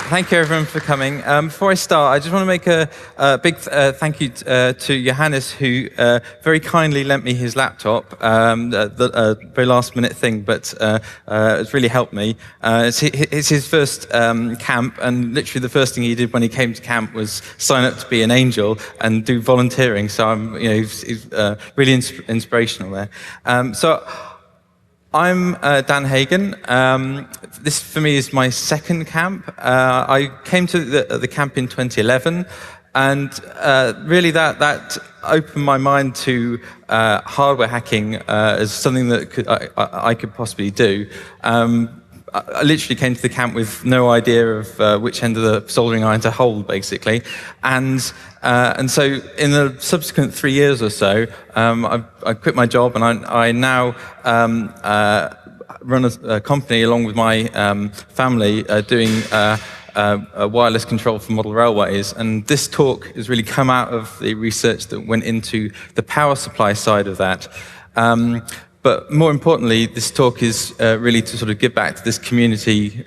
Thank you, everyone, for coming. Before I start, I just want to make a big thank you to Johannes, who very kindly lent me his laptop. The very last-minute thing, but it's really helped me. It's his first camp, and literally the first thing he did when he came to camp was sign up to be an angel and do volunteering. So he's really inspirational there. I'm Dan Hagen. This, for me, is my second camp. I came to the camp in 2011, and really that opened my mind to hardware hacking as something that I could possibly do. I literally came to the camp with no idea of which end of the soldering iron to hold, basically. And so in the subsequent 3 years or so, I quit my job, and I now run a company along with my family doing wireless control for model railways. And this talk has really come out of the research that went into the power supply side of that. But more importantly, this talk is really to sort of give back to this community,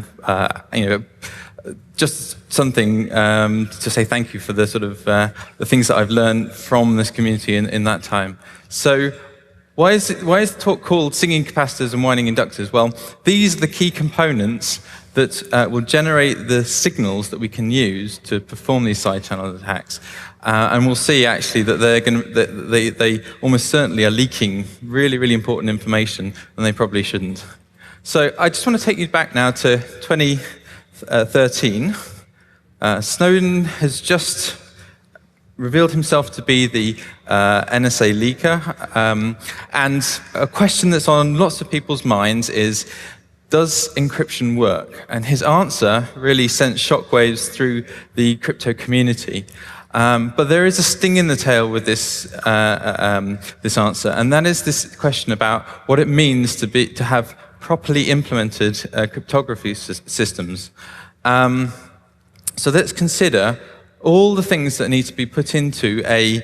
just something to say thank you for the sort of the things that I've learned from this community in that time. So why is the talk called Singing Capacitors and Winding Inductors? Well, these are the key components that will generate the signals that we can use to perform these side channel attacks. And we'll see actually that they almost certainly are leaking really, really important information, and they probably shouldn't. So I just want to take you back now to 2013. Snowden has just revealed himself to be the NSA leaker. And a question that's on lots of people's minds is, does encryption work? And his answer really sent shockwaves through the crypto community. But there is a sting in the tail with this answer, and that is this question about what it means to have properly implemented cryptography systems. So let's consider all the things that need to be put into a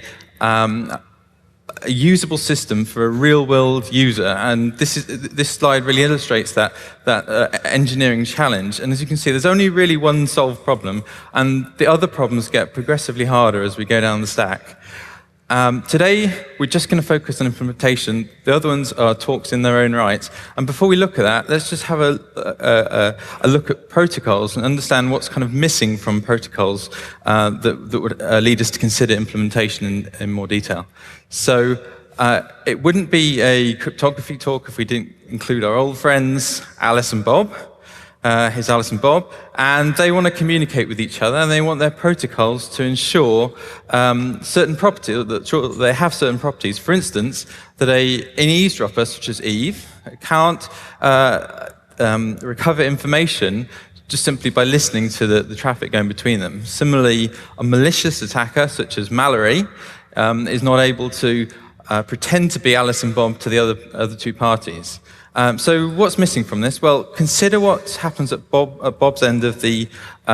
usable system for a real-world user, and this slide really illustrates that engineering challenge. And as you can see, there's only really one solved problem, and the other problems get progressively harder as we go down the stack. Today, we're just going to focus on implementation. The other ones are talks in their own right. And before we look at that, let's just have a look at protocols and understand what's kind of missing from protocols that would lead us to consider implementation in more detail. So it wouldn't be a cryptography talk if we didn't include our old friends, Alice and Bob. Here's Alice and Bob, and they want to communicate with each other, and they want their protocols to ensure certain properties, that they have certain properties. For instance, that an eavesdropper, such as Eve, can't recover information just simply by listening to the traffic going between them. Similarly, a malicious attacker, such as Mallory, is not able to pretend to be Alice and Bob to the other two parties. So what's missing from this? Well, consider what happens at Bob's end of the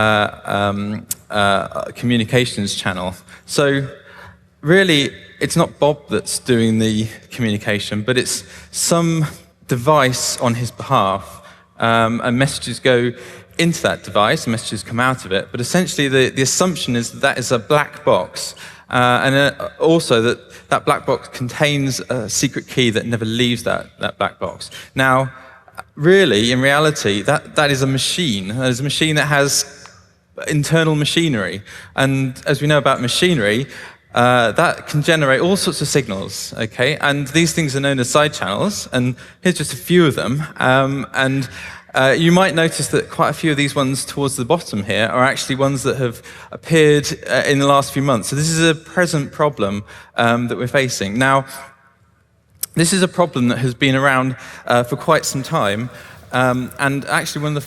communications channel. So really, it's not Bob that's doing the communication, but it's some device on his behalf, and messages go into that device, and messages come out of it. But essentially, the assumption is that is a black box, and also that black box contains a secret key that never leaves that black box. Now, really, in reality, that is a machine. That is a machine that has internal machinery. And as we know about machinery, that can generate all sorts of signals, okay? And these things are known as side channels, and here's just a few of them. You might notice that quite a few of these ones towards the bottom here are actually ones that have appeared in the last few months. So this is a present problem that we're facing. Now, this is a problem that has been around for quite some time, and actually one of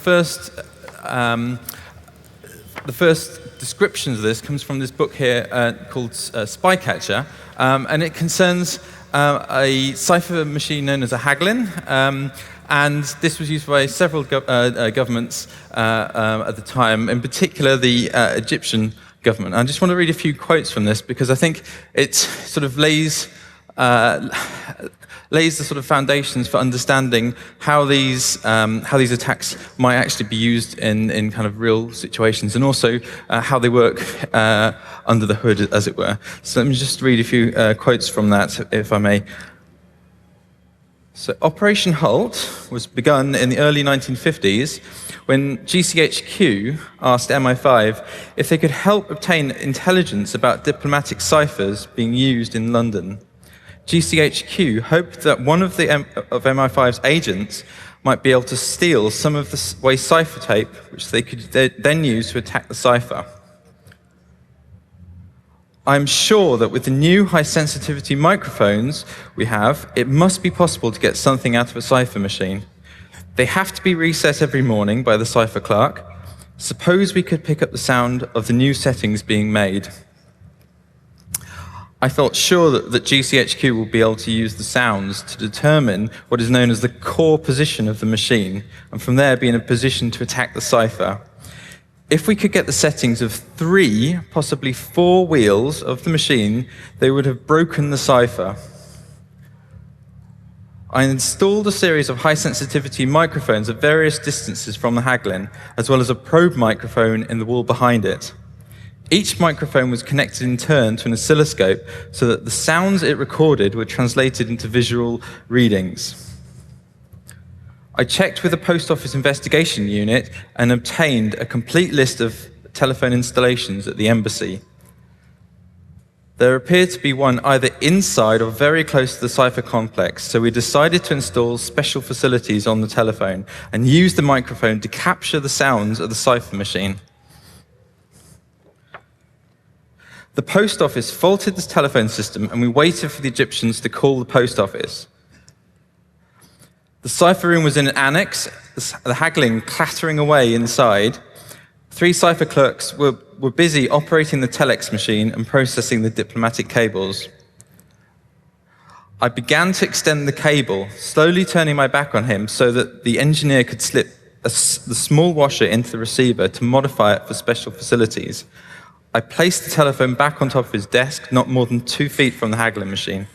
the first descriptions of this comes from this book here called Spycatcher, and it concerns a cipher machine known as a Hagelin. And this was used by several governments at the time, in particular the Egyptian government. I just want to read a few quotes from this because I think it sort of lays lays the sort of foundations for understanding how these attacks might actually be used in kind of real situations, and also how they work under the hood, as it were. So let me just read a few quotes from that, if I may. So Operation Halt was begun in the early 1950s when GCHQ asked MI5 if they could help obtain intelligence about diplomatic ciphers being used in London. GCHQ hoped that one of MI5's agents might be able to steal some of the waste cipher tape, which they could then use to attack the cipher. I'm sure that with the new high-sensitivity microphones we have, it must be possible to get something out of a cipher machine. They have to be reset every morning by the cipher clerk. Suppose we could pick up the sound of the new settings being made. I felt sure that GCHQ will be able to use the sounds to determine what is known as the core position of the machine, and from there be in a position to attack the cipher. If we could get the settings of 3, possibly 4 wheels of the machine, they would have broken the cipher. I installed a series of high-sensitivity microphones at various distances from the Haglin, as well as a probe microphone in the wall behind it. Each microphone was connected in turn to an oscilloscope so that the sounds it recorded were translated into visual readings. I checked with the Post Office Investigation Unit and obtained a complete list of telephone installations at the embassy. There appeared to be one either inside or very close to the cipher complex, so we decided to install special facilities on the telephone and use the microphone to capture the sounds of the cipher machine. The post office faulted the telephone system, and we waited for the Egyptians to call the post office. The cipher room was in an annex, the haggling clattering away inside. 3 cipher clerks were busy operating the telex machine and processing the diplomatic cables. I began to extend the cable, slowly turning my back on him so that the engineer could slip the small washer into the receiver to modify it for special facilities. I placed the telephone back on top of his desk, not more than 2 feet from the haggling machine.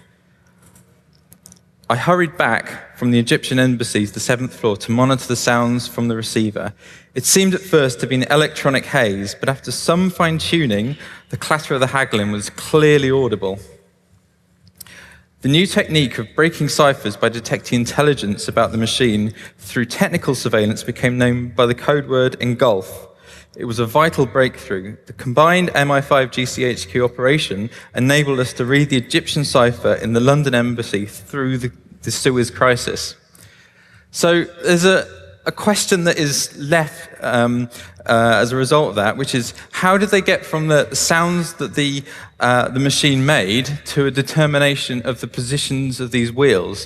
I hurried back from the Egyptian embassy to the 7th floor to monitor the sounds from the receiver. It seemed at first to be an electronic haze, but after some fine-tuning, the clatter of the haggling was clearly audible. The new technique of breaking ciphers by detecting intelligence about the machine through technical surveillance became known by the code word engulf. It was a vital breakthrough. The combined MI5 GCHQ operation enabled us to read the Egyptian cipher in the London embassy through the Suez crisis. So there's a question that is left as a result of that, which is how did they get from the sounds that the machine made to a determination of the positions of these wheels?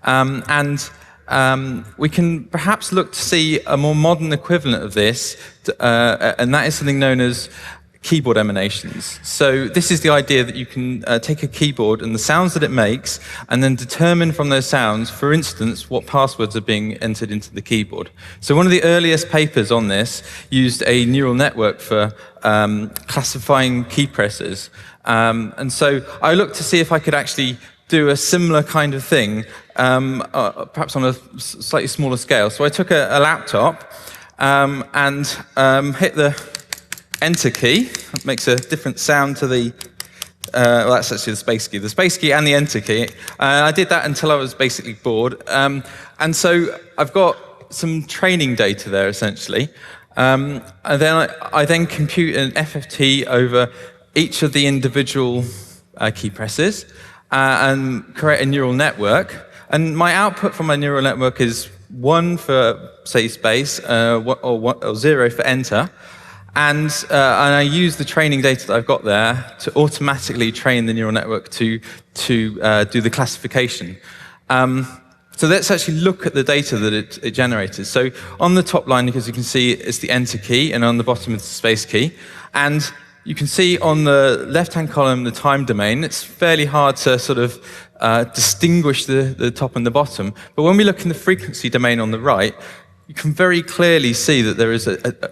We can perhaps look to see a more modern equivalent of this, and that is something known as keyboard emanations. So this is the idea that you can take a keyboard and the sounds that it makes, and then determine from those sounds, for instance, what passwords are being entered into the keyboard. So one of the earliest papers on this used a neural network for classifying key presses. And so I looked to see if I could actually do a similar kind of thing, perhaps on a slightly smaller scale. So I took a laptop and hit the Enter key. It makes a different sound to the, well, that's actually the space key. The space key and the Enter key. I did that until I was basically bored. And so I've got some training data there, essentially. And then I then compute an FFT over each of the individual key presses. And create a neural network. And my output from my neural network is 1 for, say, space, or 0 for enter. And I use the training data that I've got there to automatically train the neural network to do the classification. So let's actually look at the data that it generated. So on the top line, as you can see, it's the enter key, and on the bottom is the space key. And you can see on the left-hand column the time domain. It's fairly hard to sort of distinguish the top and the bottom. But when we look in the frequency domain on the right, you can very clearly see that there is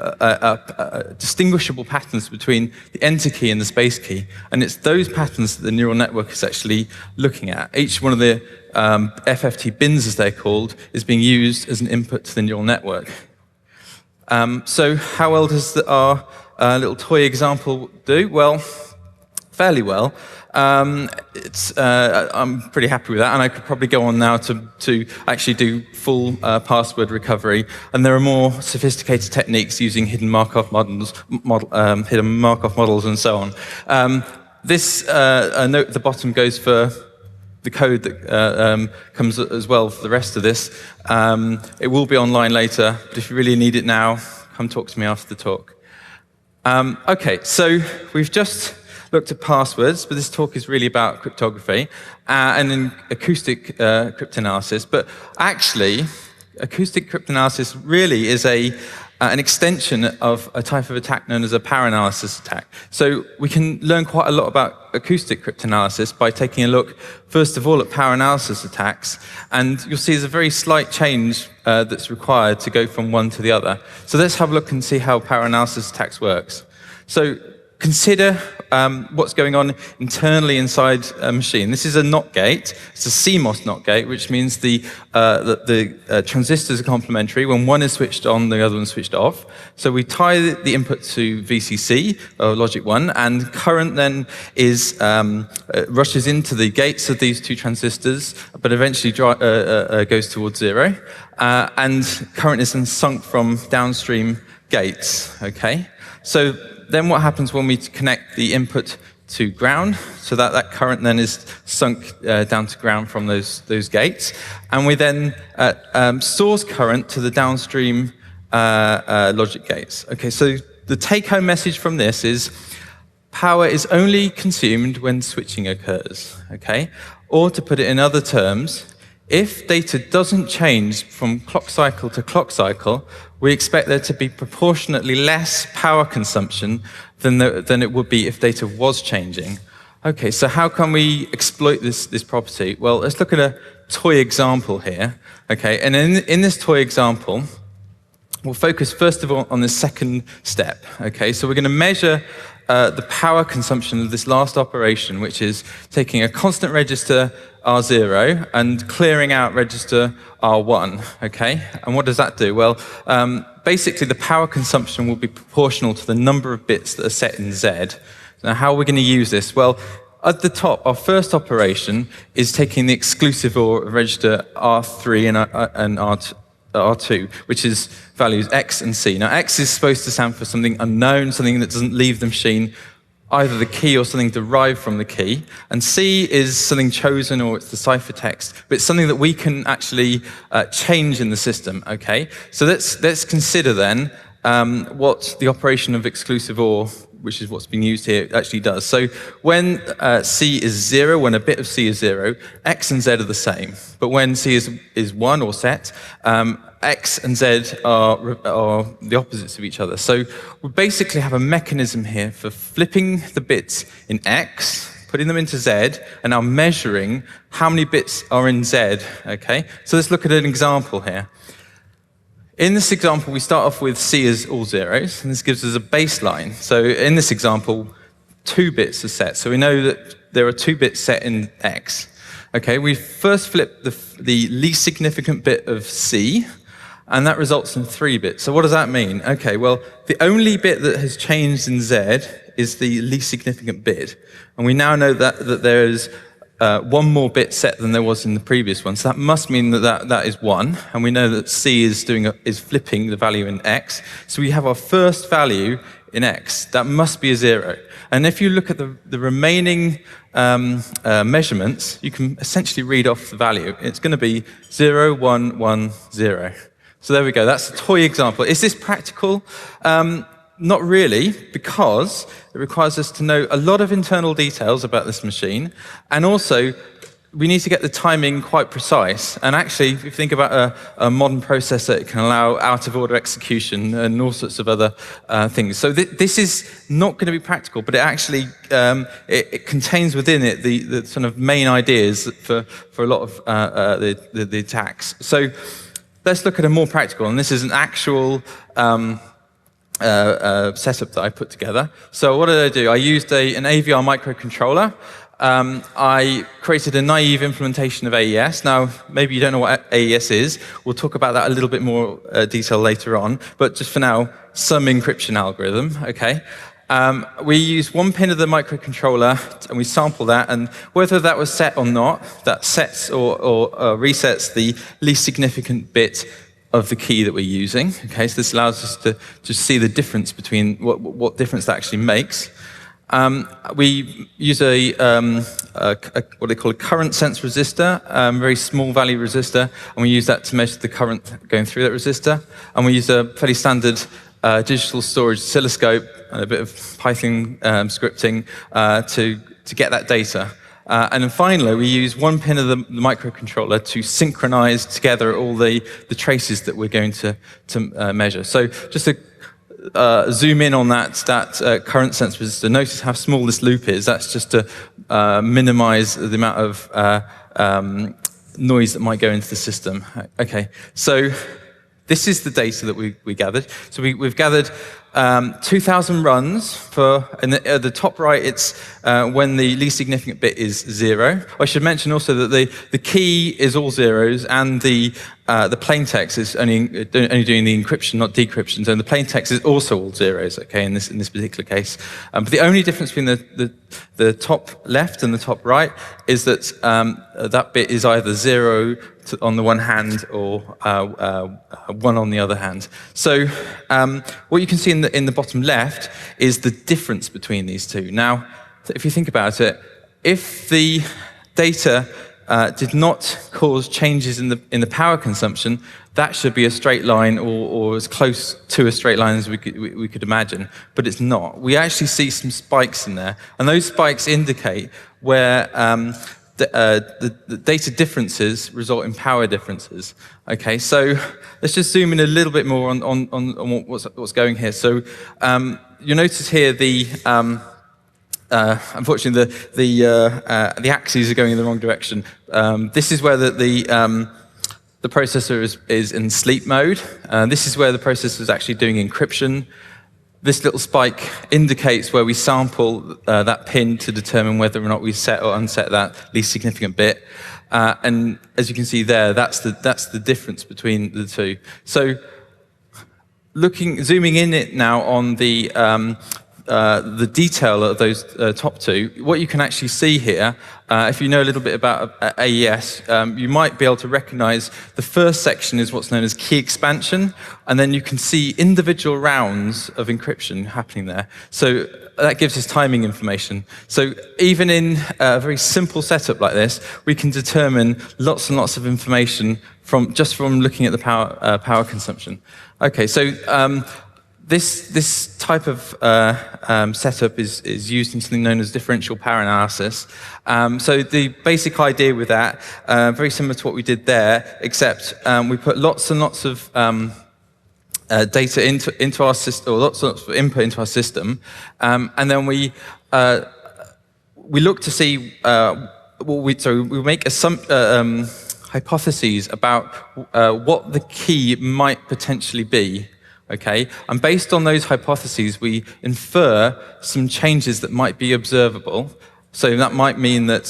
a distinguishable patterns between the enter key and the space key, and it's those patterns that the neural network is actually looking at. Each one of the FFT bins, as they're called, is being used as an input to the neural network. So how well does our little toy example do? Well, fairly well. I'm pretty happy with that, and I could probably go on now to actually do full password recovery. And there are more sophisticated techniques using hidden Markov models, and so on. This note at the bottom goes for the code that comes as well for the rest of this. It will be online later, but if you really need it now, come talk to me after the talk. Okay, so we've just looked at passwords, but this talk is really about cryptography and in acoustic cryptanalysis. But actually, acoustic cryptanalysis really is an extension of a type of attack known as a power analysis attack. So we can learn quite a lot about acoustic cryptanalysis by taking a look, first of all, at power analysis attacks. And you'll see there's a very slight change that's required to go from one to the other. So let's have a look and see how power analysis attacks works. So consider what's going on internally inside a machine. This is a NOT gate. It's a CMOS NOT gate, which means the transistors are complementary. When one is switched on, the other one's switched off. So we tie the input to VCC, or logic 1, and current then rushes into the gates of these two transistors, but eventually goes towards 0. And current is then sunk from downstream gates, okay? So then what happens when we connect the input to ground, so that current then is sunk down to ground from those gates, and we then source current to the downstream logic gates. Okay, so the take-home message from this is power is only consumed when switching occurs, okay? Or to put it in other terms, if data doesn't change from clock cycle to clock cycle, we expect there to be proportionately less power consumption than it would be if data was changing. Okay, so how can we exploit this property? Well, let's look at a toy example here. Okay, and in this toy example, we'll focus first of all on the second step. Okay, so we're going to measure the power consumption of this last operation, which is taking a constant register R0 and clearing out register R1, okay? And what does that do? Well, basically the power consumption will be proportional to the number of bits that are set in Z. Now, how are we going to use this? Well, at the top, our first operation is taking the exclusive OR of register R3 and R2, which is values X and C. Now, X is supposed to stand for something unknown, something that doesn't leave the machine, either the key or something derived from the key. And C is something chosen, or it's the ciphertext, but it's something that we can actually change in the system, okay? So let's consider then what the operation of exclusive OR, which is what's being used here, actually does. So when C is 0, when a bit of C is 0, X and Z are the same. But when C is 1 or set, X and Z are the opposites of each other. So we basically have a mechanism here for flipping the bits in X, putting them into Z, and now measuring how many bits are in Z, okay? So let's look at an example here. In this example, we start off with C as all zeros, and this gives us a baseline. So in this example, 2 bits are set. So we know that there are 2 bits set in X. Okay, we first flip the least significant bit of C, and that results in 3 bits. So what does that mean? Okay, well, the only bit that has changed in Z is the least significant bit. And we now know that there is 1 more bit set than there was in the previous one. So that must mean that is 1. And we know that C is flipping the value in X. So we have our first value in X. That must be a 0. And if you look at the remaining measurements, you can essentially read off the value. It's going to be 0, 1, 1, 0. So there we go. That's a toy example. Is this practical? Not really, because it requires us to know a lot of internal details about this machine, and also we need to get the timing quite precise. And actually, if you think about a modern processor, it can allow out-of-order execution and all sorts of other things. So this is not going to be practical, but it actually it contains within it the sort of main ideas for a lot of the attacks. So let's look at a more practical, and this is an actual setup that I put together. So what did I do? I used an AVR microcontroller. I created a naive implementation of AES. Now, maybe you don't know what AES is. We'll talk about that a little bit more detail later on. But just for now, some encryption algorithm, okay? We use one pin of the microcontroller, and we sample that, and whether that was set or not, that sets or resets the least significant bit of the key that we're using. Okay, so this allows us to see the difference between what difference that actually makes. We use what they call a current sense resistor, very small value resistor, and we use that to measure the current going through that resistor. And we use a fairly standard digital storage oscilloscope and a bit of Python scripting to get that data. And then finally, we use one pin of the microcontroller to synchronize together all the traces that we're going to measure. So just to zoom in on that current sense resistor, notice how small this loop is. That's just to minimize the amount of noise that might go into the system. Okay, so this is the data that we gathered. So we've gathered 2,000 runs for, and at the top right, it's when the least significant bit is 0. I should mention also that the key is all zeros, and the plain text is only doing the encryption, not decryption. So the plain text is also all zeros, okay, in this particular case. But the only difference between the top left and the top right is that that bit is either 0 on the one hand or 1 on the other hand. So what you can see in the bottom left is the difference between these two. Now, if you think about it, if the data did not cause changes in the power consumption, that should be a straight line or as close to a straight line as we could imagine, but it's not. We actually see some spikes in there, and those spikes indicate where the data differences result in power differences. Okay, so let's just zoom in a little bit more on what's going here. So you'll notice here unfortunately the axes are going in the wrong direction. This is where the processor is in sleep mode. This is where the processor is actually doing encryption. This little spike indicates where we sample that pin to determine whether or not we set or unset that least significant bit. And as you can see there, that's the difference between the two. So zooming in it now on the detail of those top two, what you can actually see here, if you know a little bit about AES, you might be able to recognize the first section is what's known as key expansion, and then you can see individual rounds of encryption happening there. So that gives us timing information. So even in a very simple setup like this, we can determine lots and lots of information just from looking at the power consumption. Okay, so this type of setup is used in something known as differential power analysis. So the basic idea with that, very similar to what we did there, except we put lots and lots of data into our system, or lots of input into our system, and then we look to see we make hypotheses about what the key might potentially be. Okay, and based on those hypotheses, we infer some changes that might be observable. So that might mean that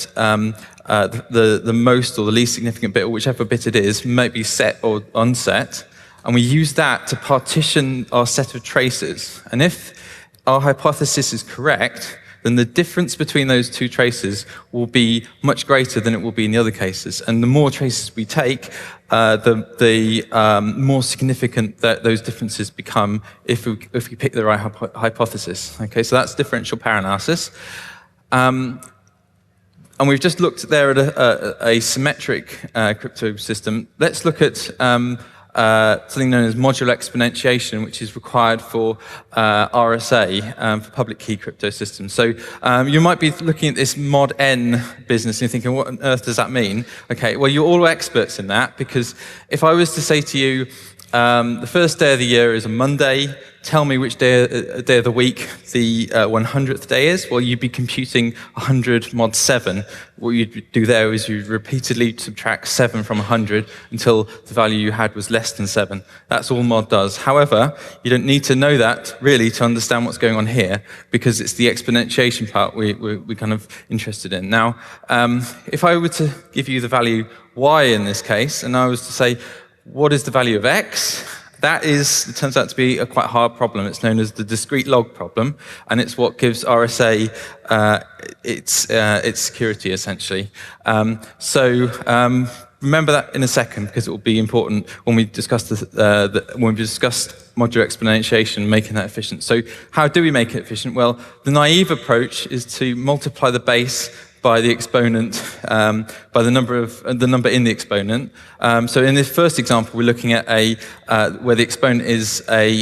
the most or the least significant bit, or whichever bit it is, might be set or unset. And we use that to partition our set of traces. And if our hypothesis is correct, then the difference between those two traces will be much greater than it will be in the other cases. And the more traces we take, the more significant that those differences become if we pick the right hypothesis. Okay, so that's differential power analysis. And we've just looked there at a symmetric crypto system. Let's look at something known as modular exponentiation, which is required for RSA, for public key crypto systems. So you might be looking at this mod n business and you're thinking, what on earth does that mean? Okay, well, you're all experts in that, because if I was to say to you, The first day of the year is a Monday. Tell me which day of the week the 100th day is. Well, you'd be computing 100 mod 7. What you'd do there is you'd repeatedly subtract 7 from 100 until the value you had was less than 7. That's all mod does. However, you don't need to know that, really, to understand what's going on here, because it's the exponentiation part we're kind of interested in. Now, if I were to give you the value y in this case, and I was to say, what is the value of x? It turns out to be a quite hard problem. It's known as the discrete log problem, and it's what gives RSA its security, essentially. Remember that in a second, because it will be important when we discuss when we discuss modular exponentiation, making that efficient. So how do we make it efficient? Well, the naive approach is to multiply the base by the exponent, by the number in the exponent. So in this first example, we're looking at where the exponent is a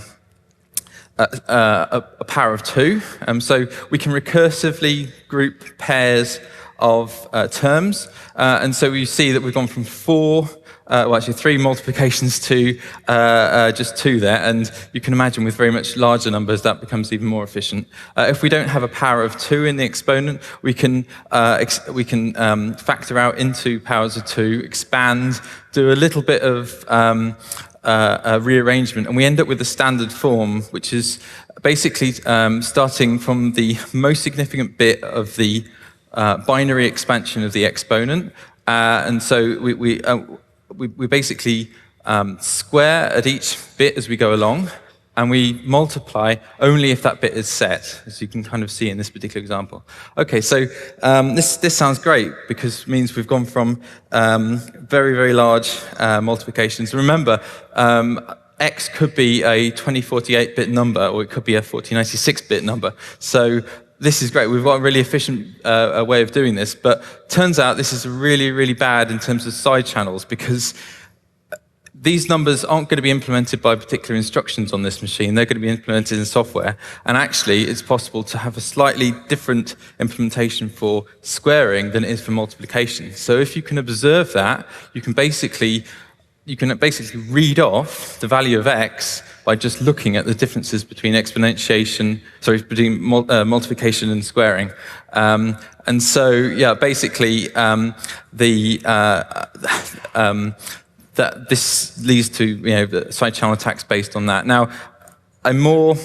power of 2. So we can recursively group pairs of terms, and so we see that we've gone from 3 multiplications to just 2 there, and you can imagine with very much larger numbers that becomes even more efficient. If we don't have a power of 2 in the exponent, we can factor out into powers of 2, expand, do a little bit of rearrangement, and we end up with the standard form, which is basically starting from the most significant bit of the binary expansion of the exponent, and so we basically square at each bit as we go along, and we multiply only if that bit is set, as you can kind of see in this particular example. Okay, so this sounds great, because it means we've gone from very, very large multiplications. Remember, x could be a 2048-bit number, or it could be a 4096-bit number. So this is great. We've got a really efficient way of doing this, but turns out this is really, really bad in terms of side channels, because these numbers aren't going to be implemented by particular instructions on this machine. They're going to be implemented in software, and actually it's possible to have a slightly different implementation for squaring than it is for multiplication. So if you can observe that, you can basically read off the value of x by just looking at the differences between between multiplication and squaring. And so, yeah, basically, this leads to the side channel attacks based on that. Now, and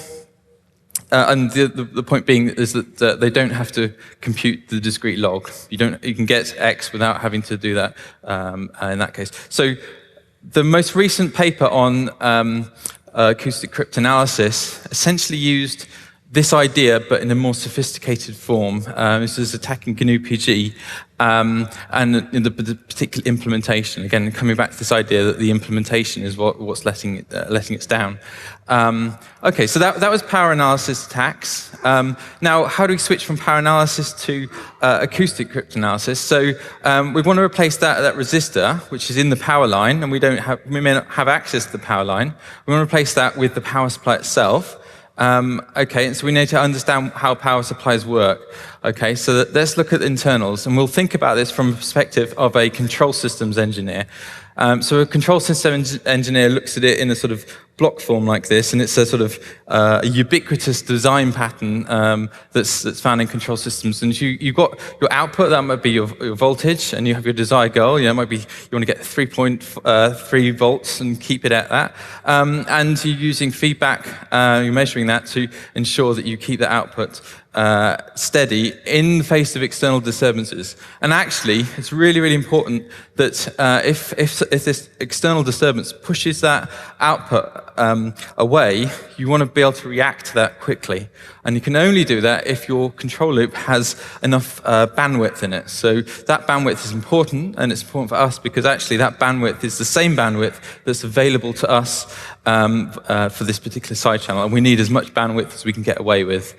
the point being is that they don't have to compute the discrete log. You can get x without having to do that in that case. So the most recent paper on acoustic cryptanalysis essentially used this idea, but in a more sophisticated form. This is attacking GNU-PG, and in the particular implementation. Again, coming back to this idea that the implementation is what's letting it down. Okay, so that was power analysis attacks. Now, how do we switch from power analysis to acoustic cryptanalysis? So we want to replace that resistor, which is in the power line, and we may not have access to the power line. We want to replace that with the power supply itself. Okay, and so we need to understand how power supplies work. Okay, so let's look at internals, and we'll think about this from the perspective of a control systems engineer. So a control systems engineer looks at it in a sort of block form like this, and it's a sort of ubiquitous design pattern that's found in control systems. And you've got your output, that might be your voltage, and you have your desired goal. It might be you want to get 3.3 volts and keep it at that. And you're using feedback, you're measuring that to ensure that you keep the output steady in the face of external disturbances. And actually, it's really, really important that if this external disturbance pushes that output away, you want to be able to react to that quickly. And you can only do that if your control loop has enough bandwidth in it. So that bandwidth is important, and it's important for us because actually that bandwidth is the same bandwidth that's available to us for this particular side channel, and we need as much bandwidth as we can get away with.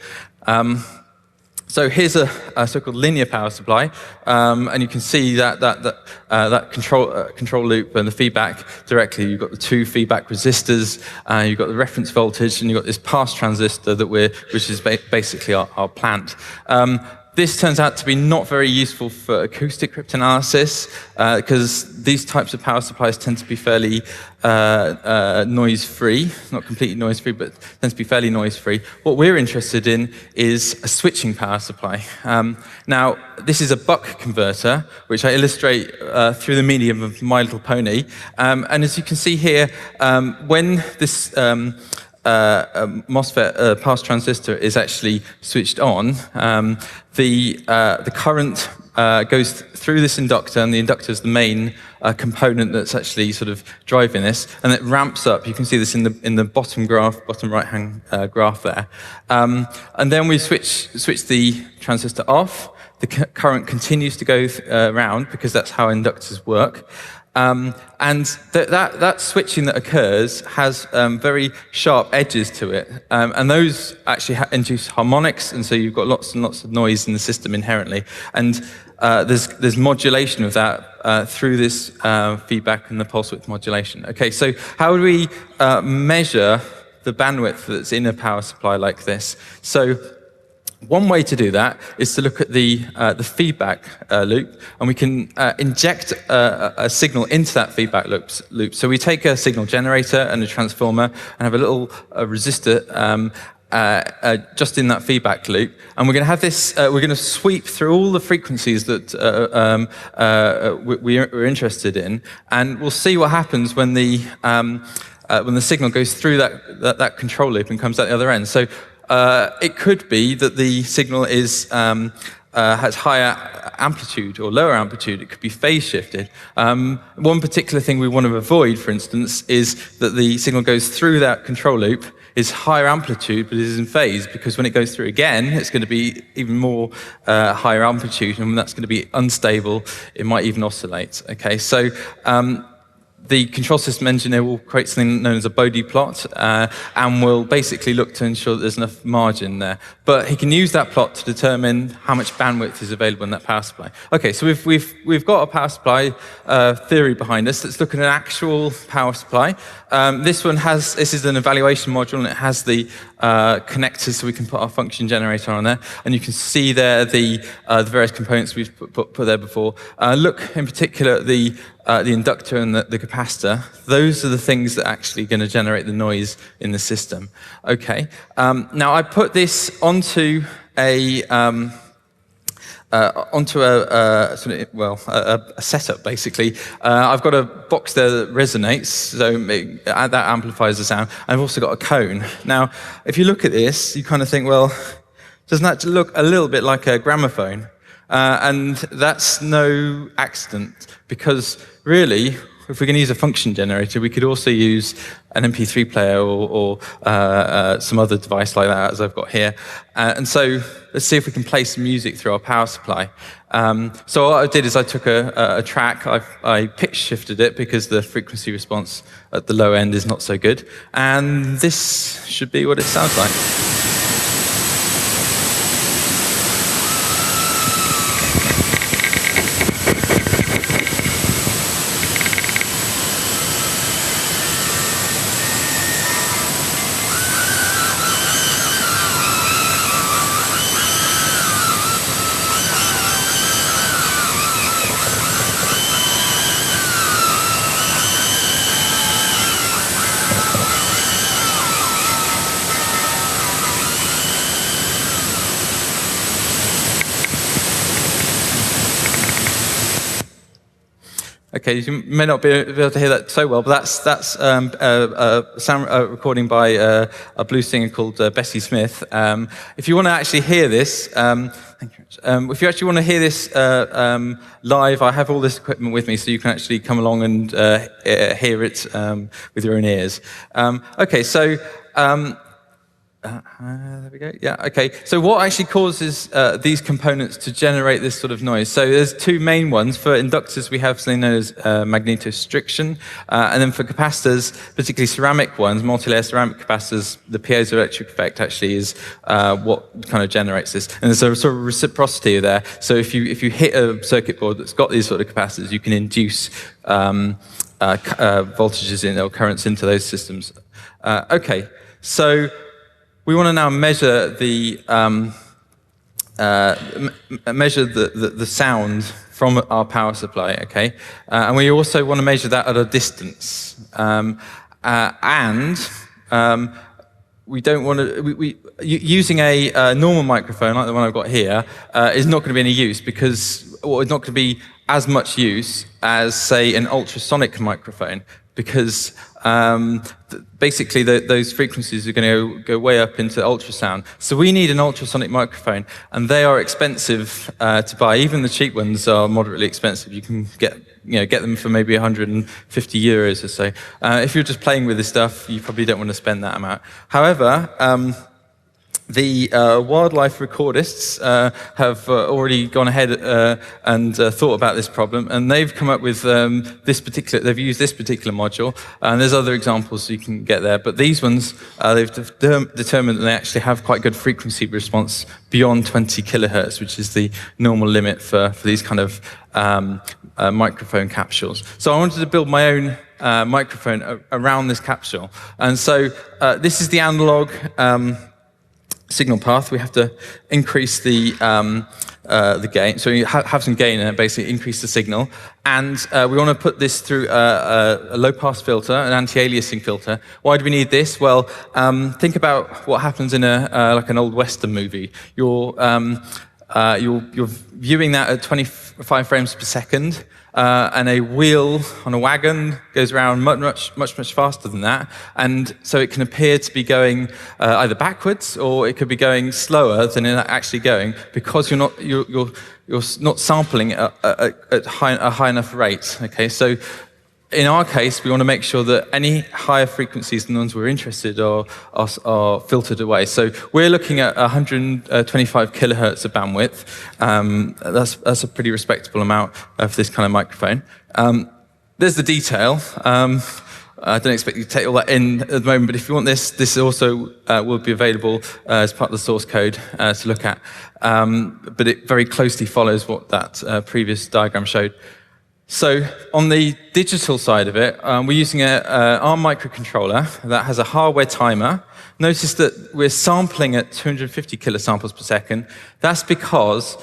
So here's a so-called linear power supply, and you can see that control loop and the feedback directly. You've got the two feedback resistors, you've got the reference voltage, and you've got this pass transistor which is basically our plant. This turns out to be not very useful for acoustic cryptanalysis because these types of power supplies tend to be fairly noise-free, not completely noise-free, but tend to be fairly noise-free. What we're interested in is a switching power supply. Now, this is a buck converter, which I illustrate through the medium of My Little Pony. And as you can see here, when this MOSFET pass transistor is actually switched on, the current goes through this inductor, and the inductor is the main component that's actually sort of driving this, and it ramps up. You can see this in the bottom graph, bottom right-hand graph there. And then we switch the transistor off. The current continues to go around because that's how inductors work. And that switching that occurs has very sharp edges to it, and those actually induce harmonics, and so you've got lots and lots of noise in the system inherently. And there's modulation of that through this feedback and the pulse width modulation. Okay, so how do we measure the bandwidth that's in a power supply like this? So one way to do that is to look at the feedback loop, and we can inject a signal into that feedback loop. So we take a signal generator and a transformer and have a little resistor just in that feedback loop, and we're going to have this. We're going to sweep through all the frequencies that we're interested in, and we'll see what happens when the signal goes through that control loop and comes out the other end. So it could be that the signal has higher amplitude or lower amplitude. It could be phase shifted. One particular thing we want to avoid, for instance, is that the signal goes through that control loop, is higher amplitude, but is in phase, because when it goes through again, it's going to be even more higher amplitude, and that's going to be unstable. It might even oscillate. Okay, so the control system engineer will create something known as a Bode plot, and will basically look to ensure that there's enough margin there. But he can use that plot to determine how much bandwidth is available in that power supply. Okay, so we've got a power supply theory behind us that's looking at an actual power supply. This is an evaluation module, and it has the connectors, so we can put our function generator on there, and you can see there the various components we've put there before. Look in particular at the inductor and the capacitor. Those are the things that are actually going to generate the noise in the system. Okay. Now I put this onto a setup basically. I've got a box there that resonates, so that amplifies the sound. I've also got a cone. Now, if you look at this, you kind of think, well, doesn't that look a little bit like a gramophone? And that's no accident, because really, if we're going to use a function generator, we could also use an MP3 player or some other device like that, as I've got here. And so let's see if we can play some music through our power supply. So what I did is I took a track, I pitch shifted it because the frequency response at the low end is not so good. And this should be what it sounds like. Okay, you may not be able to hear that so well, but that's a sound recording by a blues singer called Bessie Smith. If you want to actually hear this, thank you. If you actually want to hear this live, I have all this equipment with me, so you can actually come along and hear it with your own ears. Okay, so. There we go. Yeah, okay. So what actually causes these components to generate this sort of noise? So there's two main ones. For inductors, we have something known as magnetostriction. And then for capacitors, particularly ceramic ones, multi-layer ceramic capacitors, the piezoelectric effect actually is what kind of generates this. And there's a sort of reciprocity there. So if you hit a circuit board that's got these sort of capacitors, you can induce voltages or currents into those systems. Okay, so we want to now measure the measure the sound from our power supply, okay? And we also want to measure that at a distance. We don't want to, using a normal microphone like the one I've got here is not going to be any use because, well, it's not going to be as much use as, say, an ultrasonic microphone because basically those frequencies are going to go way up into ultrasound. So we need an ultrasonic microphone, and they are expensive to buy. Even the cheap ones are moderately expensive. You can get them for maybe 150 euros or so. If you're just playing with this stuff, you probably don't want to spend that amount. However, the wildlife recordists have already gone ahead and thought about this problem, and they've come up with they've used this particular module, and there's other examples you can get there, but these ones, they've determined that they actually have quite good frequency response beyond 20 kilohertz, which is the normal limit for these kind of microphone capsules. So I wanted to build my own microphone around this capsule, and so this is the analog signal path. We have to increase the gain, so you have some gain in it, basically increase the signal, and we want to put this through a low-pass filter, an anti-aliasing filter. Why do we need this? Well, think about what happens in like an old Western movie. You're viewing that at 25 frames per second, and a wheel on a wagon goes around much faster than that, and so it can appear to be going either backwards or it could be going slower than it's actually going because you're not sampling at a high enough rate. Okay, so in our case, we want to make sure that any higher frequencies than the ones we're interested in are filtered away. So we're looking at 125 kilohertz of bandwidth. That's a pretty respectable amount for this kind of microphone. There's the detail. I don't expect you to take all that in at the moment, but if you want this also will be available as part of the source code to look at. But it very closely follows what that previous diagram showed. So on the digital side of it, we're using an ARM microcontroller that has a hardware timer. Notice that we're sampling at 250 kilosamples per second. That's because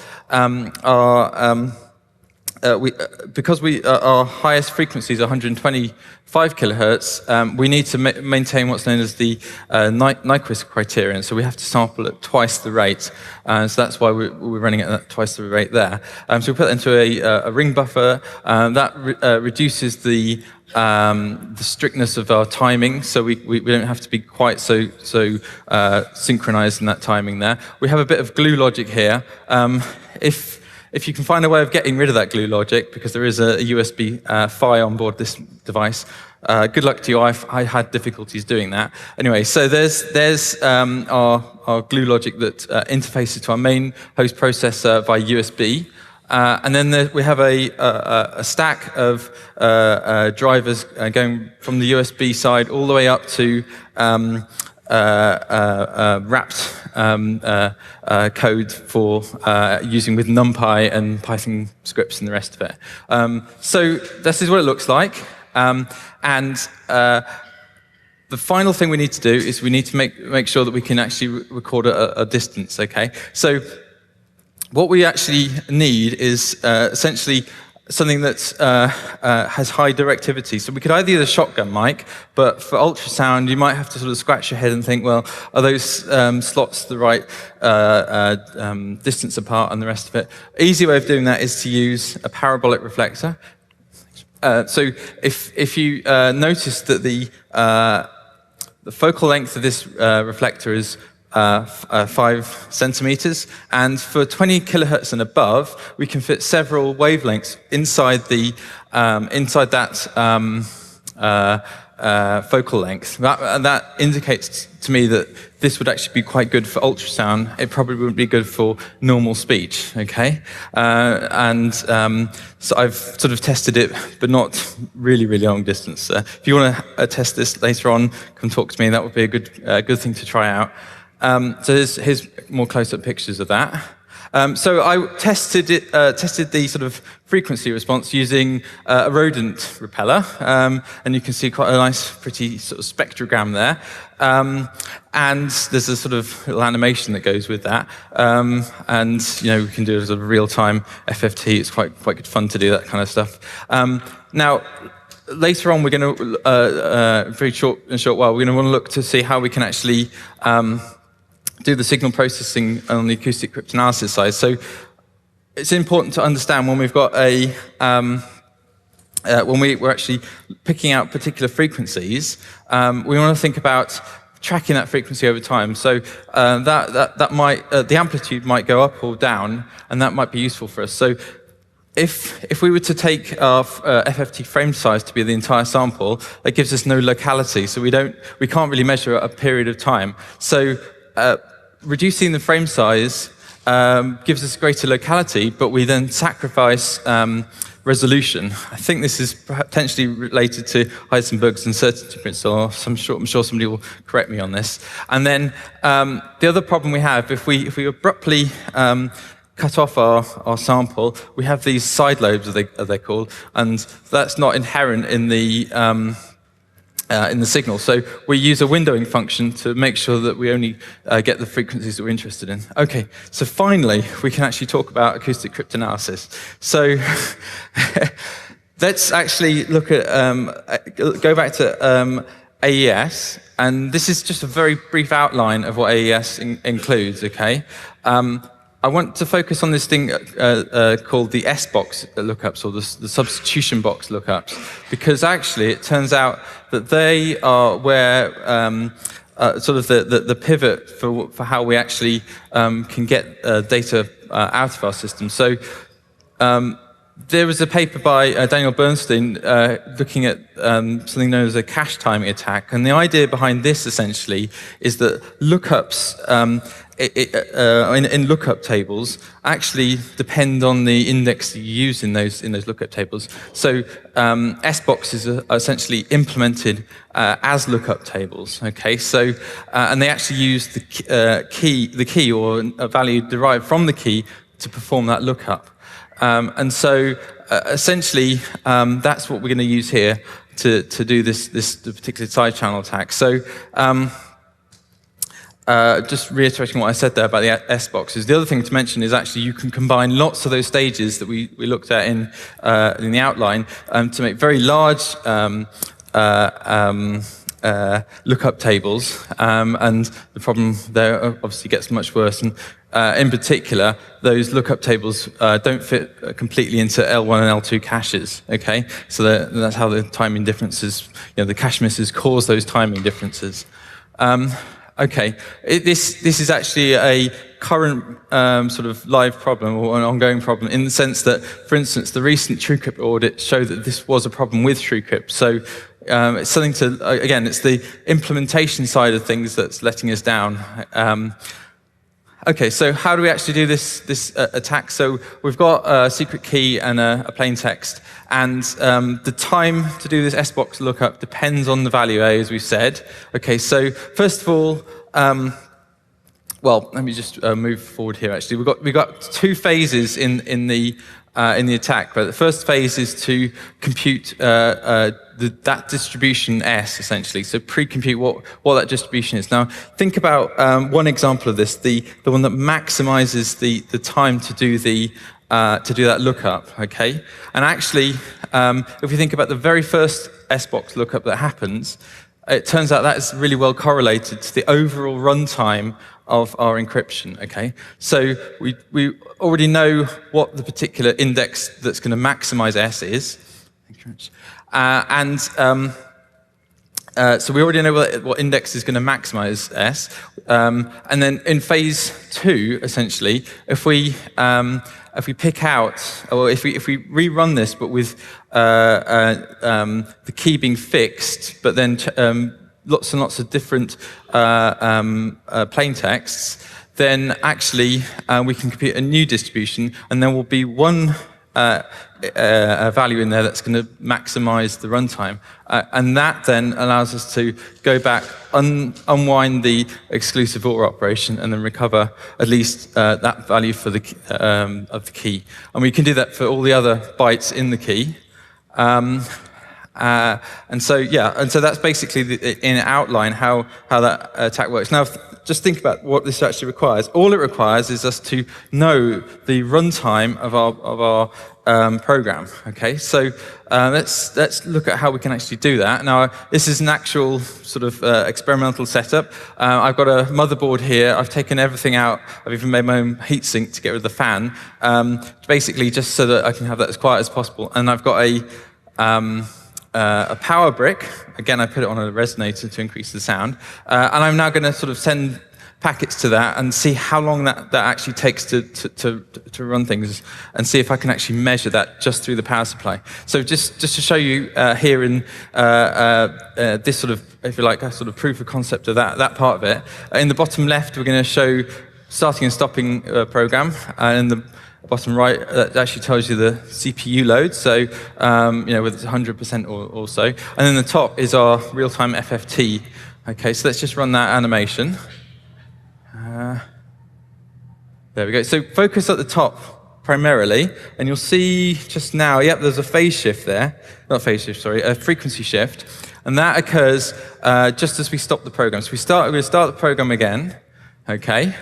our highest frequency is 125 kilohertz, we need to maintain what's known as the Nyquist criterion. So we have to sample at twice the rate. So that's why we're running at twice the rate there. So we put that into a ring buffer. That reduces the strictness of our timing, so we don't have to be quite so synchronized in that timing there. We have a bit of glue logic here. If you can find a way of getting rid of that glue logic, because there is a USB PHY on board this device, good luck to you. I had difficulties doing that. Anyway, so there's our glue logic that interfaces to our main host processor via USB. And then we have a stack of drivers going from the USB side all the way up to wrapped code for using with NumPy and Python scripts and the rest of it. So this is what it looks like. The final thing we need to do is we need to make sure that we can actually record a distance, okay? So what we actually need is essentially something that has high directivity. So we could either use a shotgun mic, but for ultrasound, you might have to sort of scratch your head and think, well, are those slots the right distance apart and the rest of it? Easy way of doing that is to use a parabolic reflector. So if you notice that the focal length of this reflector is 5 centimeters, and for 20 kilohertz and above, we can fit several wavelengths inside that focal length. That indicates to me that this would actually be quite good for ultrasound. It probably wouldn't be good for normal speech, okay? So I've sort of tested it, but not really long distance. If you want to test this later on, come talk to me. That would be a good thing to try out. So here's more close-up pictures of that. So I tested the sort of frequency response using a rodent repeller, and you can see quite a nice, pretty sort of spectrogram there. And there's a sort of little animation that goes with that, and we can do a sort of real-time FFT. It's quite good fun to do that kind of stuff. Now, later on, we're going to in a short while, we're going to want to look to see how we can actually do the signal processing on the acoustic cryptanalysis side. So it's important to understand when we've got when we're actually picking out particular frequencies, we want to think about tracking that frequency over time. So that might the amplitude might go up or down, and that might be useful for us. So if we were to take our FFT frame size to be the entire sample, that gives us no locality. So we can't really measure a period of time. So reducing the frame size gives us greater locality, but we then sacrifice resolution. I think this is potentially related to Heisenberg's uncertainty principle. I'm sure somebody will correct me on this. And then the other problem we have, if we abruptly cut off our sample, we have these side lobes, as they're called, and that's not inherent in the signal. So we use a windowing function to make sure that we only get the frequencies that we're interested in. Okay, so finally, we can actually talk about acoustic cryptanalysis. So let's actually look at, go back to AES, and this is just a very brief outline of what AES includes, okay? I want to focus on this thing called the S-box lookups, or the substitution box lookups, because actually it turns out that they are where sort of the pivot for how we actually can get data out of our system. So there was a paper by Daniel Bernstein looking at something known as a cache timing attack, and the idea behind this essentially is that lookups in lookup tables actually depend on the index that you use in those lookup tables. So S-boxes are essentially implemented as lookup tables. Okay, so and they actually use the key or a value derived from the key to perform that lookup. And so essentially that's what we're going to use here to do this particular side channel attack. So just reiterating what I said there about the S-boxes, the other thing to mention is actually you can combine lots of those stages that we looked at in the outline to make very large lookup tables, and the problem there obviously gets much worse. And in particular, those lookup tables don't fit completely into L1 and L2 caches. Okay, so that's how the timing differences, the cache misses cause those timing differences. Okay, this is actually a current sort of live problem or an ongoing problem in the sense that, for instance, the recent TrueCrypt audit showed that this was a problem with TrueCrypt. So it's something to, again, it's the implementation side of things that's letting us down. Okay, so how do we actually do this attack? So we've got a secret key and a plain text, and the time to do this S-box lookup depends on the value A, as we said. Okay, so first of all, well, let me just move forward here. Actually, we've got two phases in the attack. But the first phase is to compute that distribution S, essentially. So pre-compute what that distribution is. Now, think about one example of this, the one that maximizes the time to do that lookup. Okay, and actually, if we think about the very first S-box lookup that happens, it turns out that is really well correlated to the overall runtime of our encryption. Okay, so we already know what the particular index that's going to maximize S is. Thank you very much. So we already know what index is going to maximize S. And then in phase 2, essentially, if we pick out, or if we rerun this, but with the key being fixed, but then lots and lots of different plain texts, then actually we can compute a new distribution, and there will be one value in there that's going to maximize the runtime. And that then allows us to go back, unwind the exclusive OR operation, and then recover at least that value for the of the key. And we can do that for all the other bytes in the key. And so that's basically in outline how that attack works. Now, just think about what this actually requires. All it requires is us to know the runtime of our program. Okay, so let's look at how we can actually do that. Now, this is an actual sort of experimental setup. I've got a motherboard here. I've taken everything out. I've even made my own heatsink to get rid of the fan, basically just so that I can have that as quiet as possible. And I've got a power brick. Again, I put it on a resonator to increase the sound. And I'm now going to sort of send packets to that and see how long that actually takes to run things, and see if I can actually measure that just through the power supply. So just to show you here in this sort of, if you like, a sort of proof of concept of that part of it. In the bottom left, we're going to show starting and stopping program, and in the bottom right, that actually tells you the CPU load, so with 100% or so. And then the top is our real-time FFT. Okay, so let's just run that animation. There we go. So focus at the top primarily, and you'll see just now, yep, there's a phase shift there. Not phase shift, sorry, a frequency shift. And that occurs just as we stop the program. So we're going to start the program again, okay?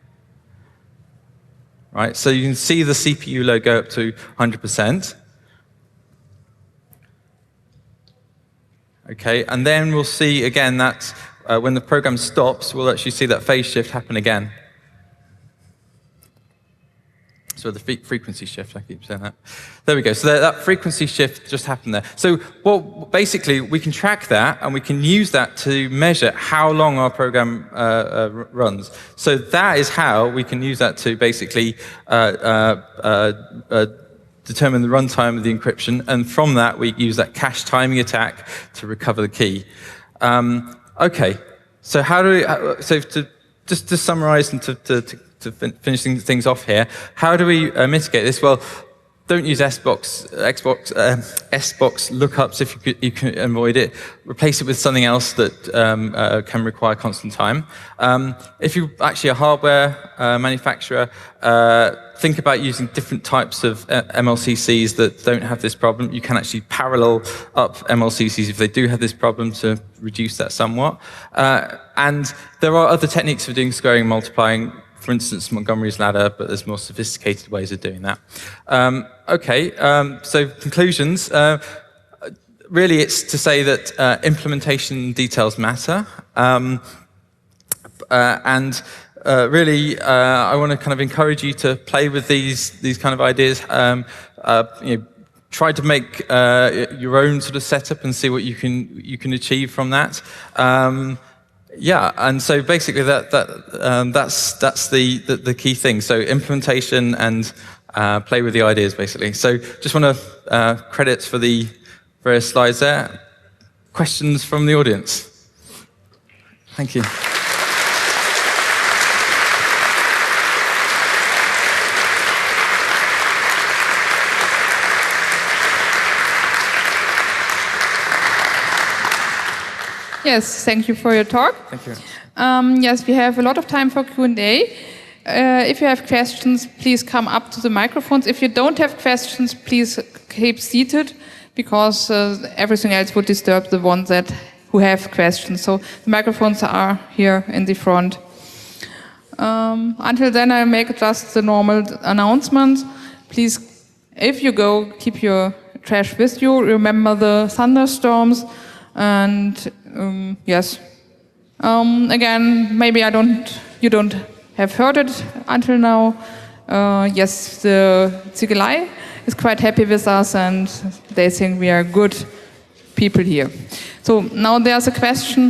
Right, so you can see the CPU load go up to 100%. Okay, and then we'll see again that when the program stops, we'll actually see that phase shift happen again. So the frequency shift, I keep saying that. There we go. So that frequency shift just happened there. So basically, we can track that, and we can use that to measure how long our program runs. So that is how we can use that to basically determine the runtime of the encryption, and from that, we use that cache timing attack to recover the key. Okay, so just to summarize and to finish things off here, how do we mitigate this? Well, don't use SBox lookups if you can avoid it. Replace it with something else that can require constant time. If you're actually a hardware manufacturer, think about using different types of MLCCs that don't have this problem. You can actually parallel up MLCCs if they do have this problem to reduce that somewhat. And there are other techniques for doing squaring and multiplying. For instance, Montgomery's ladder, but there's more sophisticated ways of doing that. So conclusions. Really, it's to say that implementation details matter. Really, I want to kind of encourage you to play with these kind of ideas. Try to make your own sort of setup and see what you can achieve from that. Yeah, and so basically that's the key thing. So implementation and play with the ideas, basically. So just want to credits for the various slides there. Questions from the audience? Thank you. Yes, thank you for your talk. Thank you. Yes, we have a lot of time for Q&A. If you have questions, please come up to the microphones. If you don't have questions, please keep seated, because everything else would disturb the ones who have questions. So the microphones are here in the front. Until then, I'll make just the normal announcement. Please, if you go, keep your trash with you. Remember the thunderstorms. And yes, again, maybe you don't have heard it until now. Yes, the Ziegelei is quite happy with us, and they think we are good people here. So now there's a question.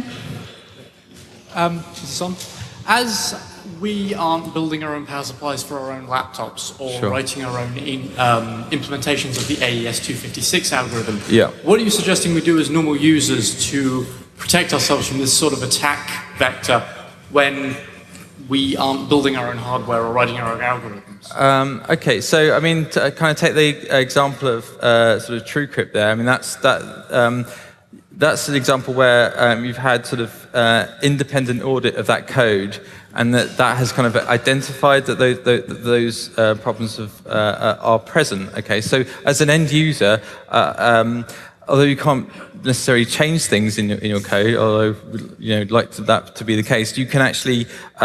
As we aren't building our own power supplies for our own laptops or writing our own implementations of the AES-256 algorithm, what are you suggesting we do as normal users to protect ourselves from this sort of attack vector when we aren't building our own hardware or writing our own algorithms? Okay, so I mean, to kind of take the example of sort of TrueCrypt there. I mean, that's an example where you've had sort of independent audit of that code, and that has kind of identified that those problems are present. Okay, so as an end user, although you can't necessarily change things in your code, although you'd like that to be the case, you can actually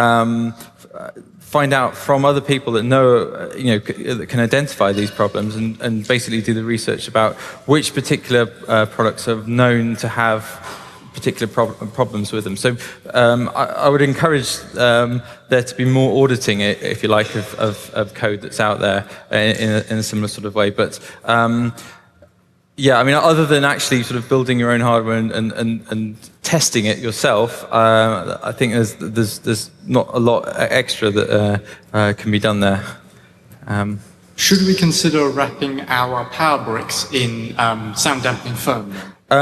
find out from other people that know, that can identify these problems, and basically do the research about which particular products are known to have particular problems with them. So I would encourage there to be more auditing, if you like, of code that's out there in a similar sort of way. But yeah, I mean, other than actually sort of building your own hardware and testing it yourself, I think there's not a lot extra that can be done there. Should we consider wrapping our power bricks in sound dampening foam?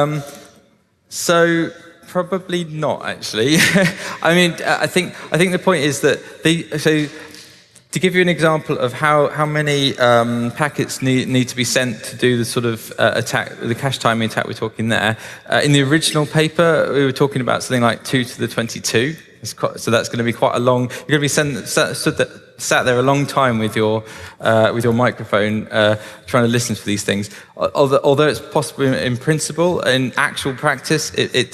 So probably not, actually. I mean, I think the point is that to give you an example of how many packets need to be sent to do the sort of attack, the cache timing attack we're talking there. In the original paper, we were talking about something like 2 to the 22. So that's going to be quite a long. You're going to be sat there a long time with your microphone, trying to listen to these things. Although it's possible in principle, in actual practice,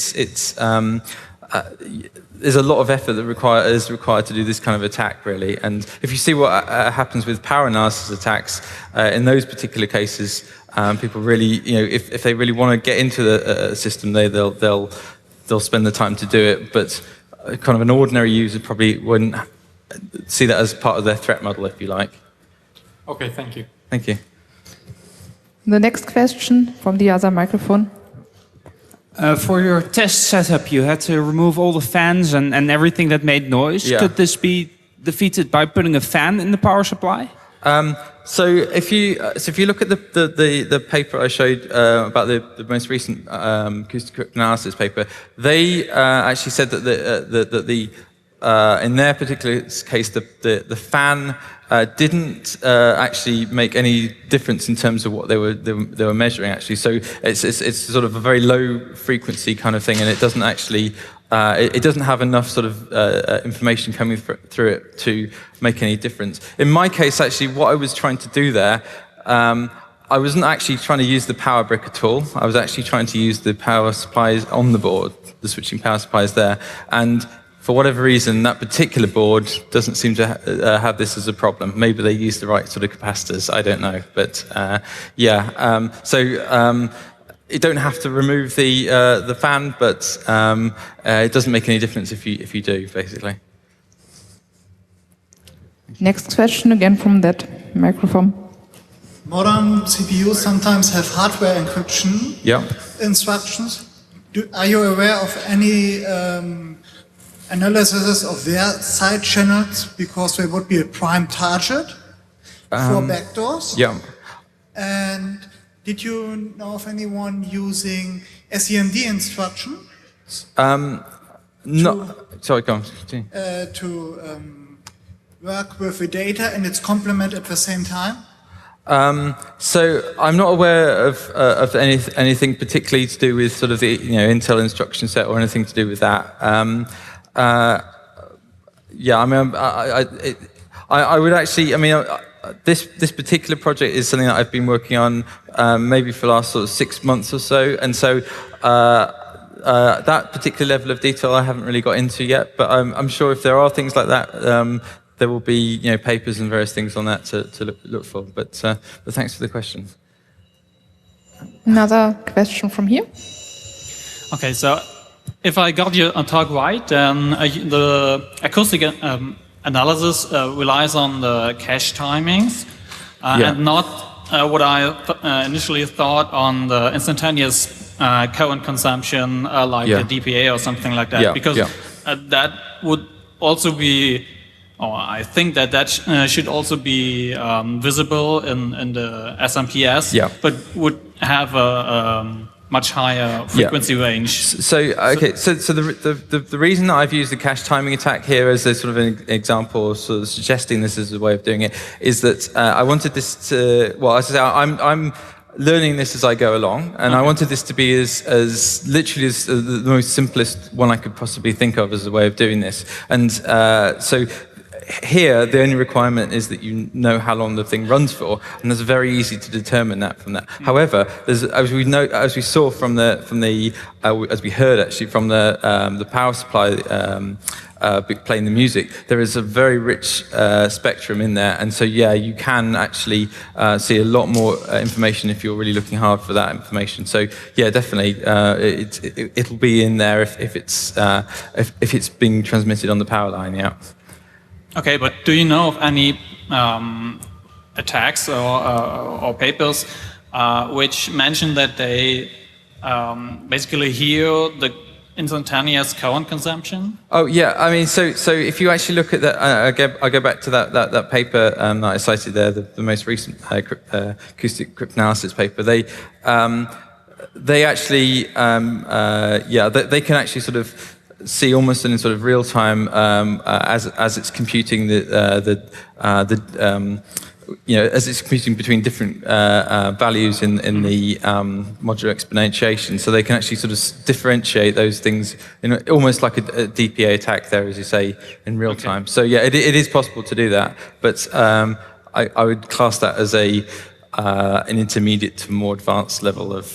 there's a lot of effort that is required to do this kind of attack, really. And if you see what happens with power analysis attacks, in those particular cases, people really, if they really want to get into the system, they'll spend the time to do it. But kind of an ordinary user probably wouldn't see that as part of their threat model, if you like. Okay, thank you. Thank you. The next question from the other microphone. For your test setup, you had to remove all the fans and everything that made noise. Yeah. Could this be defeated by putting a fan in the power supply? So if you look at the paper I showed about the most recent acoustic cryptanalysis paper, they actually said that in their particular case the fan didn't actually make any difference in terms of what they were measuring, actually. So it's sort of a very low frequency kind of thing, and it doesn't actually it doesn't have enough sort of information coming through it to make any difference. In my case, actually, what I was trying to do there, I wasn't actually trying to use the power brick at all. I was actually trying to use the power supplies on the board, the switching power supplies there, and for whatever reason, that particular board doesn't seem to have this as a problem. Maybe they use the right sort of capacitors, I don't know. But yeah, you don't have to remove the fan, but it doesn't make any difference if you do, basically. Next question again from that microphone. Modern CPUs sometimes have hardware encryption instructions. Are you aware of any analysis of their side channels, because they would be a prime target for backdoors? Yeah. And did you know of anyone using SEMD instructions? Sorry, go on. To work with the data and its complement at the same time? So I'm not aware of anything particularly to do with sort of the Intel instruction set or anything to do with that. Yeah, I mean, I would actually, I mean, this particular project is something that I've been working on maybe for the last sort of 6 months or so, and so that particular level of detail I haven't really got into yet. But I'm sure if there are things like that, there will be papers and various things on that to look for. But thanks for the question. Another question from here. Okay, so if I got your talk right, then the acoustic analysis relies on the cache timings and not what I initially thought on the instantaneous current consumption like the DPA or something like that. Because that would also be, I think that should also be visible in the SMPS, but would have much higher frequency range. So the reason that I've used the cache timing attack here as a sort of an example, sort of suggesting this as a way of doing it, is that I wanted this to, well, as I say, I'm learning this as I go along, and I wanted this to be as literally as the most simplest one I could possibly think of as a way of doing this. And so here, the only requirement is that you know how long the thing runs for, and it's very easy to determine that from that. However, as we saw as we heard actually from the power supply playing the music, there is a very rich spectrum in there, and so you can actually see a lot more information if you're really looking hard for that information. So definitely, it'll be in there if it's being transmitted on the power line. Yeah. Okay, but do you know of any attacks or papers which mention that they basically hear the instantaneous current consumption? Oh yeah, I mean, so if you actually look at that, I go back to that paper that I cited there, the most recent acoustic cryptanalysis paper. They actually they can actually sort of see almost in sort of real time as it's computing as it's computing between different values in the modular exponentiation, so they can actually sort of differentiate those things in almost like a DPA attack there, as you say, in real time. So it is possible to do that, but I would class that as an intermediate to more advanced level of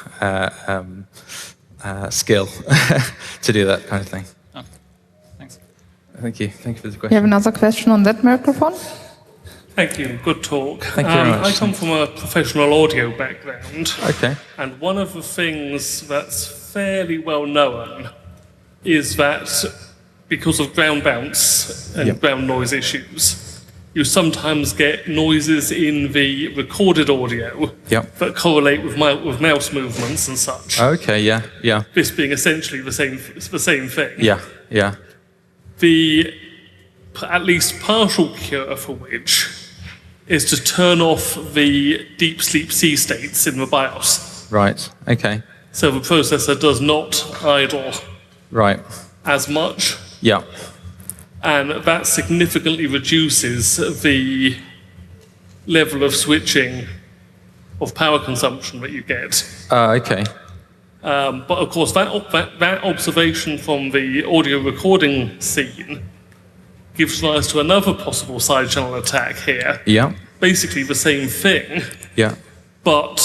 skill to do that kind of thing. Okay. Thanks. Thank you for the question. You have another question on that microphone? Thank you. Good talk. Thank you very much. I come from a professional audio background. Okay. And one of the things that's fairly well known is that because of ground bounce and ground noise issues, you sometimes get noises in the recorded audio that correlate with mouse movements and such. Okay, yeah. This being essentially the same thing. Yeah. The at least partial cure for which is to turn off the deep sleep C states in the BIOS. Right, okay. So the processor does not idle as much. Yeah. And that significantly reduces the level of switching of power consumption that you get. Okay. But of course, that observation from the audio recording scene gives rise to another possible side channel attack here. Yeah. Basically the same thing. Yeah. But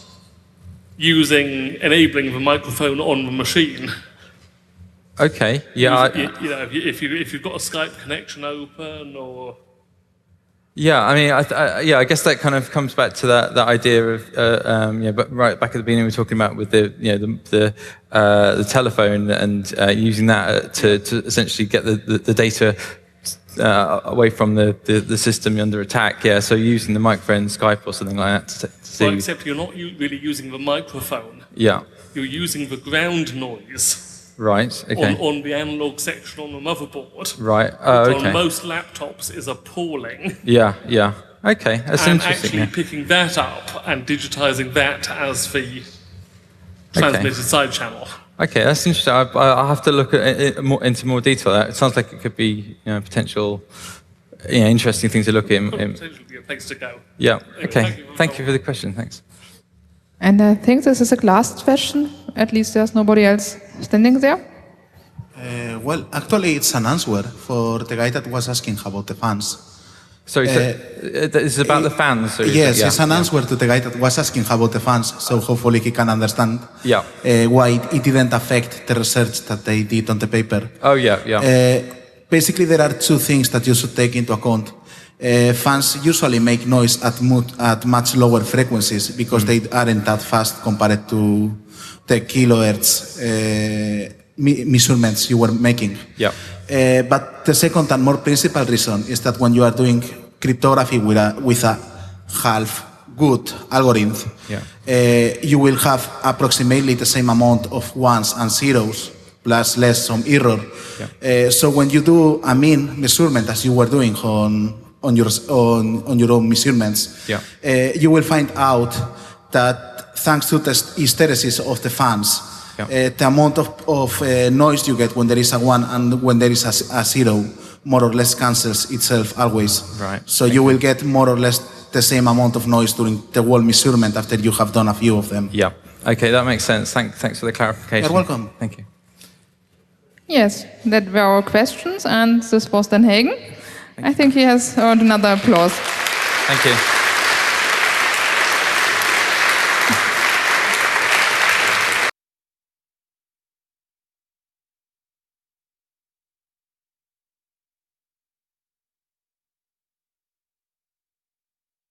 enabling the microphone on the machine. Okay. Yeah. If you've got a Skype connection open or. Yeah, I mean, I guess that kind of comes back to that idea of, but right back at the beginning we were talking about with the telephone and using that to essentially get the data away from the system under attack. Yeah, so using the microphone, Skype or something like that to see. Well, except you're not really using the microphone. Yeah. You're using the ground noise. Right, okay. On the analog section on the motherboard. Right, which on most laptops is appalling. Yeah. Okay, that's interesting. And actually picking that up and digitizing that as the transmitted side channel. Okay, that's interesting. I'll have to look into more detail. It sounds like it could be potential interesting thing to look in. Could potentially be a place to go. Yeah, anyway, okay. Thank you for the question, thanks. And I think this is the last question. At least there's nobody else standing there. Well, actually, it's an answer for the guy that was asking about the fans. Sorry, this is about the fans? Yes, it's an answer to the guy that was asking about the fans, so hopefully he can understand why it didn't affect the research that they did on the paper. Oh, yeah. Basically, there are two things that you should take into account. Fans usually make noise at much lower frequencies because they aren't that fast compared to the kilohertz measurements you were making. Yeah. But the second and more principal reason is that when you are doing cryptography with a half good algorithm, you will have approximately the same amount of ones and zeros plus less some error. Yeah. So when you do a mean measurement, as you were doing on your own measurements, you will find out that thanks to the hysteresis of the fans, the amount of noise you get when there is a 1 and when there is a 0 more or less cancels itself always. Right. So you will get more or less the same amount of noise during the whole measurement after you have done a few of them. Yeah. Okay, that makes sense. Thanks for the clarification. You're welcome. Thank you. Yes, that were our questions, and this was Dan Hagen. I think he has earned another applause. Thank you.